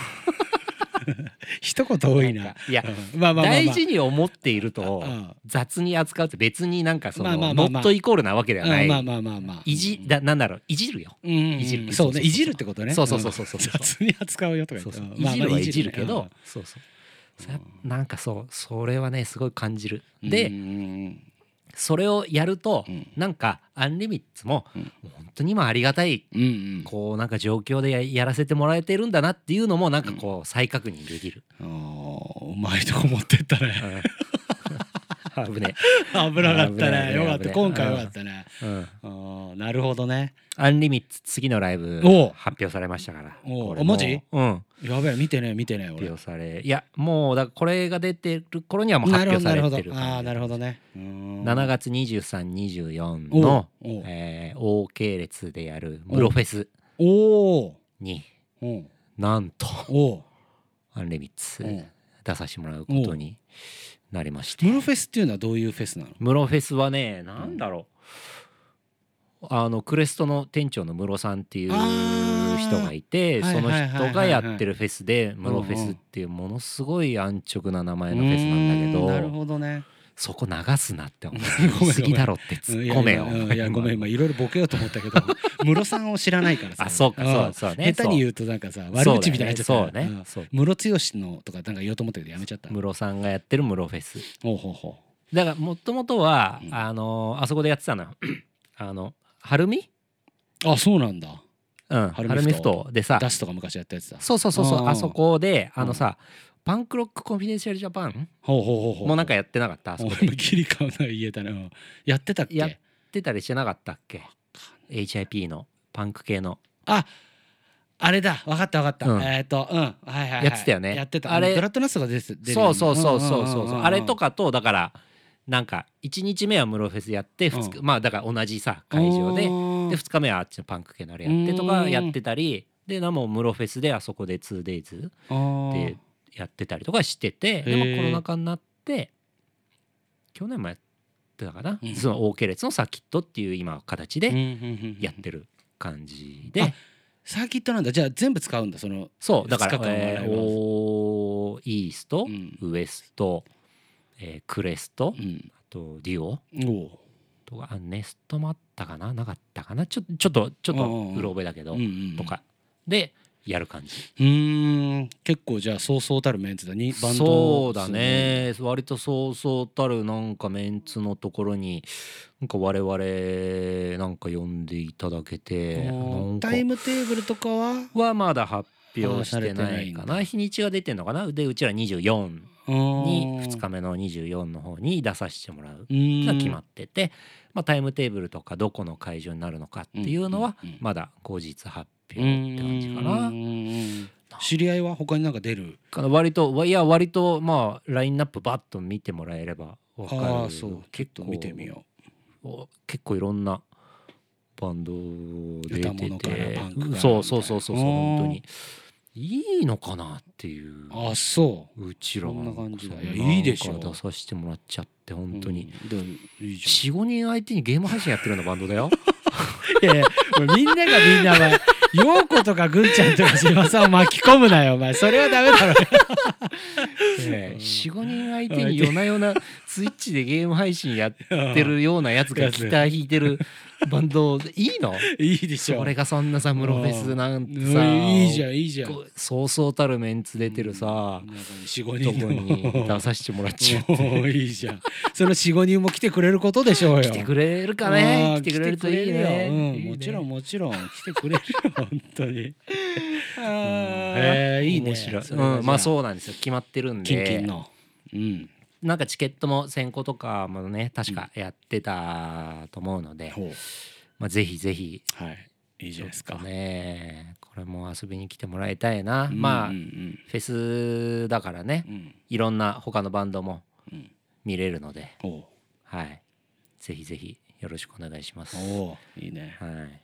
一言多いな。 いや大事に思っていると雑に扱うって別になんかそのノットイコールなわけではない。なんだろう、いじるよ。 そうね、いじるってことね。 そう雑に扱うよとか言って。 いじるはいじるけど、なんかそれはねすごい感じる。でそれをやるとなんかアンリミッツも本当に今ありがたいこうなんか状況でやらせてもらえてるんだなっていうのもなんかこう再確認できる。 うまいとこ持ってったね。 危ね危なかったね。 危ねよかった。今回よかったね。なるほどね。 アンリミッツ次のライブ発表されましたから。 マジ？ うん。 やべえ、見てね発表され、いやもうだからこれが出てる頃にはもう発表されてる。 ああ、なるほどね。 7月23、24のOK列でやるムロフェスになんとアンリミッツ出させてもらうことになりまして。 ムロフェスっていうのはどういうフェスなの？ ムロフェスはね、なんだろう、クレストの店長のムロさんっていう人がいて、その人がやってるフェスでムロフェスっていうものすごい安直な名前のフェスなんだけど、 なるほどね。 そこ流すなって思う。言い過ぎだろって突っ込めよ。 いやごめん、今いろいろボケようと思ったけど、ムロさんを知らないからさ。 あ、そうか、そうね。 下手に言うとなんかさ、悪口みたいになっちゃった。 そうね。 ムロツヨシのとかなんか言おうと思ったけどやめちゃった。 ムロさんがやってるムロフェス。 ほうほうほう。だからもともとはあそこでやってたのよ。はるみ？ あ、そうなんだ。 はるみふとでさ、 ダスとか昔やったやつだ。 そう、あそこでさ、パンクロックコンフィデンシャルジャパンもうなんかやってなかった？あそこでギリかな、言えたね。やってたっけ？ やってたりしてなかったっけ？ HIP のパンク系の。 あれだ、分かった。はいやってたよね。 やってた。 あれブラッドナスが出る。 そう。あれとかとだからなんか1日目はムロフェスやってまあだから同じさ会場で2日目はあっちのパンク系のあれやってとかやってたりで、もムロフェスであそこで 2days でやってたりとかしてて、でもコロナ禍になって去年もやってたかな、その OK 列のサーキットっていう今形でやってる感じで。 サーキットなんだ。じゃあ全部使うんだ。 そうだからイースト、ウエスト、クレスト、あとデュオとかネストもあったかな、なかったかな、ちょっとうろ覚えだけどとかでやる感じ。 結構じゃあそうそうたるメンツだにバンド。 そうだね、割とそうそうたるなんかメンツのところになんか我々なんか呼んでいただけて、 タイムテーブルとかはまだ発表してないかな。日にちが出てんのかな。でうちら24に2日目の24の方に出させてもらうが決まってて、タイムテーブルとかどこの会場になるのかっていうのはまだ後日発表って感じかな。 知り合いは他になんか出る？ 割とまあラインナップバッと見てもらえれば分かる。 結構見てみよう。結構いろんなバンド出てて、そう本当にいいのかなっていう。うちらこんな感じだ。 いいでしょ。出させてもらっちゃって本当に 4,5 人相手にゲーム配信やってるようなバンドだよ。 いやみんなが陽子とかぐんちゃんとか島さんを巻き込むなよお前。それはダメだろ。 4,5 人相手に夜な夜なツイッチでゲーム配信やってるようなやつがギター弾いてるバンドいいの？ いいでしょ。 それがそんなさムロフェスなんてさ、 いいじゃん。 そうそうたるメンツ出てるさ、 4,5人とこに出させてもらっちゃって。 いいじゃん。その 4,5 人も来てくれることでしょうよ。 来てくれるかね。来てくれるといいね。 もちろん来てくれるよ本当に。いいね。 面白い。まあそうなんですよ。決まってるんで。 キンキンの。 なんかチケットも先行とかもね確かやってたと思うので、ぜひぜひ。 いいじゃないですかね。これも遊びに来てもらいたいな。まあフェスだからね、いろんな他のバンドも見れるので、ぜひぜひよろしくお願いします。 いいね。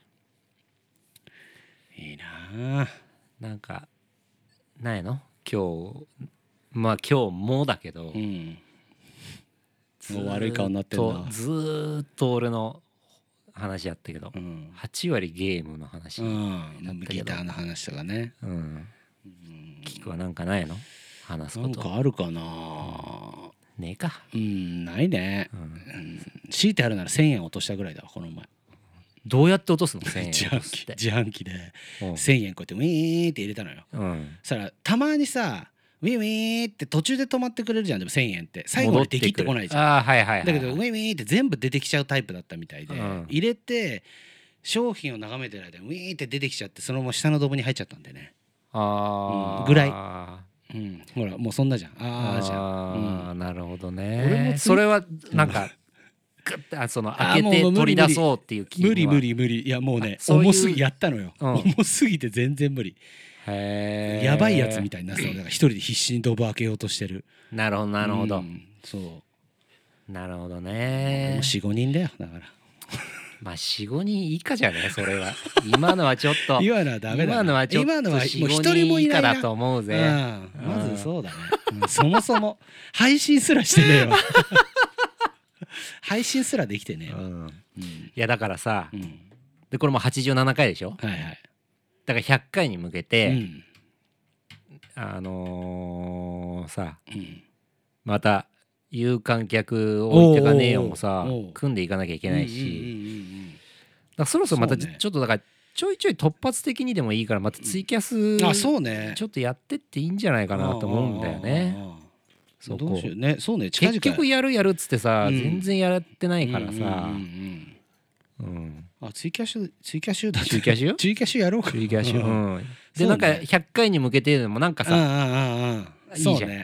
いいな。 なんかないの？今日もだけど、 もう悪い顔になってるな。 ずっと俺の話やったけど、8割ゲームの話やったけど、 ギターの話とかね。 キクはなんかないの？話すこと。 なんかあるかな？ ねえか。 ないね。強いてあるなら1,000円落としたぐらいだわこの前。 どうやって落とすの？1,000円自販機で1,000円こうやってウィーンって入れたのよ。そしたらたまにさウィーウィーって途中で止まってくれるじゃん。でも1,000円って最後までできってこないじゃん。だけどウィーウィーって全部出てきちゃうタイプだったみたいで、入れて商品を眺めてる間にウィーって出てきちゃってそのまま下のドブに入っちゃったんでね。ぐらい。 ほらもうそんなじゃん。ああじゃん。 なるほど俺もね。それはなんかグッて開けて取り出そうっていう気は。 無理いやもうねそういう重すぎやったのよ、重すぎて全然無理。やばいやつみたいになってた。だから一人で必死にドブ開けようとしてる。 なるほどなるほど、 そうなるほどね。 もう 4,5 人だよだから。 まあ 4,5 人以下じゃねそれは。今のはちょっと今のはダメだ、 今のはちょっともう 4,5 一人もいないな人以下だと思うぜ。 まずそうだね、そもそも配信すらしてねえわ配信すらできてねえわ、 いやだからさ、でこれも87回でしょ。 はいはい。 だから100回に向けて、さ、また有観客置いてかねえよもさ組んでいかなきゃいけないし、だからそろそろまたちょっとだからちょいちょい突発的にでもいいからまたツイキャスちょっとやってっていいんじゃないかなと思うんだよね。 そうね、そうね。 結局やるっつってさ、全然やってないからさ。 ツイキャシュやろうか。 ツイキャシュ。でなんか100回に向けてでもなんかさ、いいじゃん。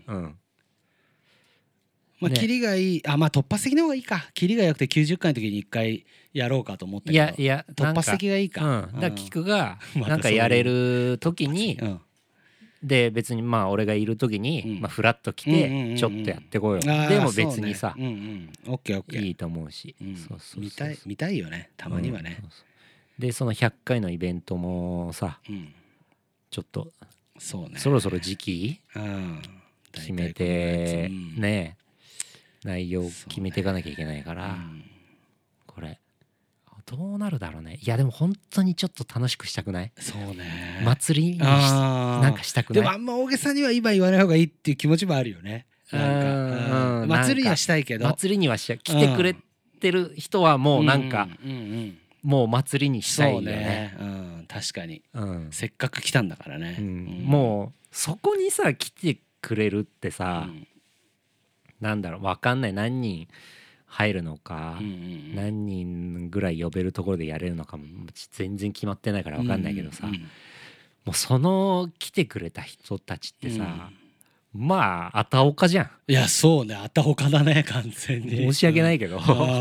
まあキリがいい。まあ突発的な方がいいか。キリが良くて90回の時に1回やろうかと思ったけど。いや突発的がいいか。 だからキクがなんかやれる時に。で別にまあ俺がいる時にフラッと来てちょっとやってこよう。でも別にさいいと思うし、 見たいよねたまにはね。 でその100回のイベントもさちょっとそろそろ時期決めてね内容決めていかなきゃいけないからこれどうなるだろうね。いやでも本当にちょっと楽しくしたくない？ そうね。 祭りになんかしたくない？ でもあんま大げさには今言わない方がいいっていう気持ちもあるよね。なんか祭りにはしたいけど。 祭りにはしたい。来てくれてる人はもうなんかもう祭りにしたいよね。 確かに。せっかく来たんだからね。 もうそこにさ来てくれるってさ、なんだろう分かんない。何人入るのか、何人ぐらい呼べるところでやれるのかも全然決まってないから分かんないけどさ、もうその来てくれた人たちってさ、まああたおかじゃん。 いやそうね、あたおかだね完全に。 申し訳ないけど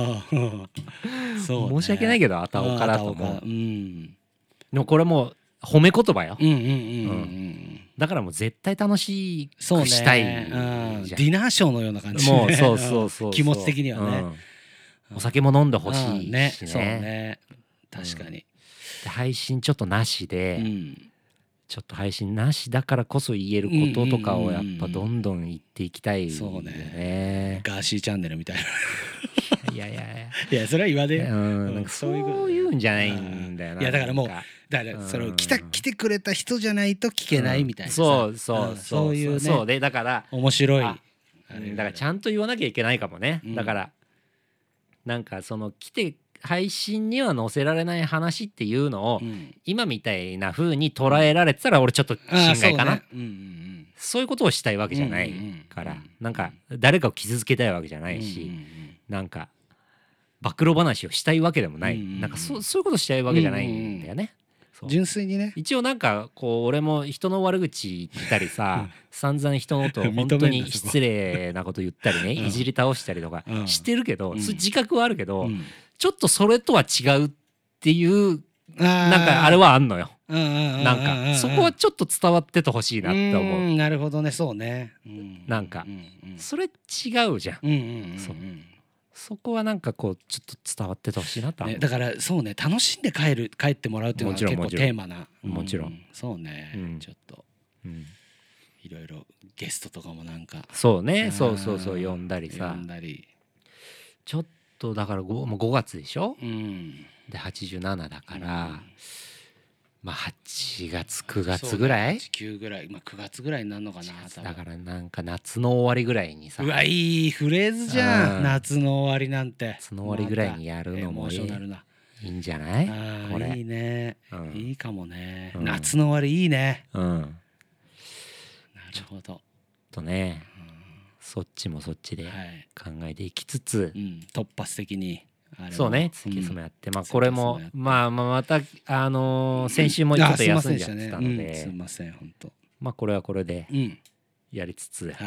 申し訳ないけどあたおかだと思う。でもこれもう褒め言葉よ。だからもう絶対楽しくしたいじゃん。 ディナーショーのような感じ。 もうそう気持ち的にはね。 お酒も飲んでほしいしね。 そうね。確かに。 配信ちょっとなしで、ちょっと配信なしだからこそ言えることとかをやっぱどんどん言っていきたいよね。 ガーシーチャンネルみたいな。 いやそれは言わねえ。そういうんじゃないんだよな。 いやだからもうだからその来てくれた人じゃないと聞けないみたいな。そういうね。 そうでだから面白い。だからちゃんと言わなきゃいけないかもね。だからなんかその来て配信には載せられない話っていうのを今みたいな風に捉えられてたら俺ちょっと心外かな。そういうことをしたいわけじゃないからなんか誰かを傷つけたいわけじゃないしなんか暴露話をしたいわけでもないなんかそういうことしたいわけじゃないんだよね。 純粋にね。 一応なんかこう俺も人の悪口言ったりさ散々人のこと本当に失礼なこと言ったりねいじり倒したりとかしてるけどそういう自覚はあるけどちょっとそれとは違うっていうなんかあれはあんのよ。なんかそこはちょっと伝わっててほしいなって思う。 なるほどね。そうね。 なんかそれ違うじゃん。そこはなんかこうちょっと伝わっててほしいなと。 だからそうね楽しんで帰ってもらうっていうのが結構テーマな。 もちろん。 そうね。ちょっといろいろゲストとかもなんか。 そうね。そう呼んだりさ。ちょっとだからもう5月でしょ。で87だからまあ8月9月ぐらい 9ぐらい、まあ、9月ぐらいになるのかな。 だからなんか夏の終わりぐらいにさ。 うわいいフレーズじゃん。夏の終わりなんて。 夏の終わりぐらいにやるのもいいんじゃない？これいいね。いいかもね。夏の終わりいいね。なるほど。 とねそっちもそっちで考えていきつつ突発的に。 そうねツイキャスもやってまあこれもまあまた先週もちょっと休んじゃってたのですいません本当まあこれはこれでうんやりつつ、 はい、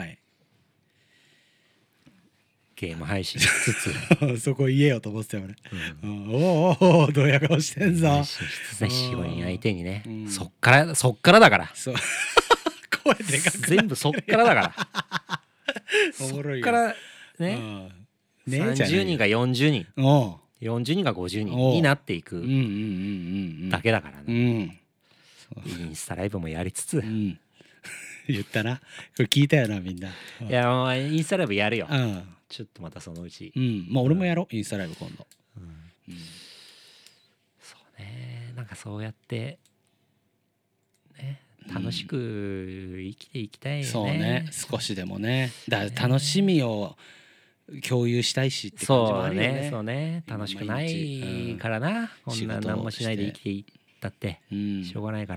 ゲーム配信しつつそこ言えよと思ってたよ俺、おおドヤ顔してんぞ。 配信しつつね、4、5人相手にね、そっからだから。 そう声でかく全部そっからだからおもろいよ。 そっからね、30人が40人、40人が50人になっていくだけだからね。インスタライブもやりつつ、 言ったな、これ聞いたよなみんな。 いやもうインスタライブやるよ、ちょっとまたそのうち。 まあ俺もやろう、インスタライブ今度。 そうね、なんかそうやってね、楽しく生きていきたいよね。 そうね、少しでもね。だから楽しみを共有したいしって感じもあるよね。 そうね、楽しくないからな、こんな何もしないで生きていったってしょうがないから、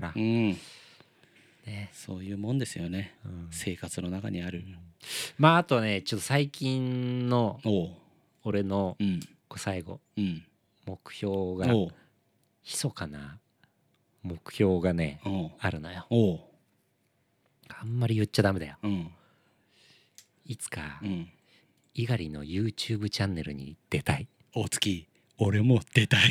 そういうもんですよね、生活の中にある。 まああとね、ちょっと最近の俺の最後目標が、密かな目標がねあるのよ。あんまり言っちゃダメだよ。いつか猪狩の YouTube チャンネルに出たい。 大月、俺も出たい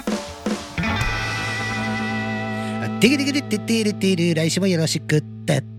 てけてけてててるてる、来週もよろしくって。